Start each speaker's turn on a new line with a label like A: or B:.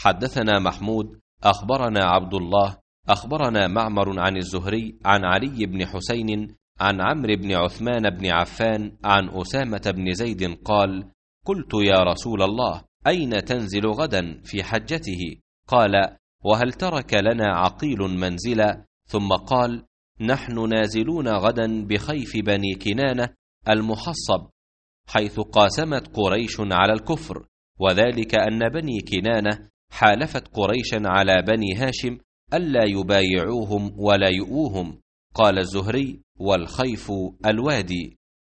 A: حدثنا محمود أخبرنا عبد الله أخبرنا معمر عن الزهري عن علي بن حسين عن عمرو بن عثمان بن عفان عن أسامة بن زيد قال: قلت يا رسول الله أين تنزل غدا في حجته؟ قال: وهل ترك لنا عقيل منزلا؟ ثم قال: نحن نازلون غدا بخيف بني كنانة المحصب، حيث قاسمت قريش على الكفر، وذلك أن بني كنانة حالفت قريشا على بني هاشم ألا يبايعوهم ولا يؤوهم. قال الزهري: والخيف الوادي.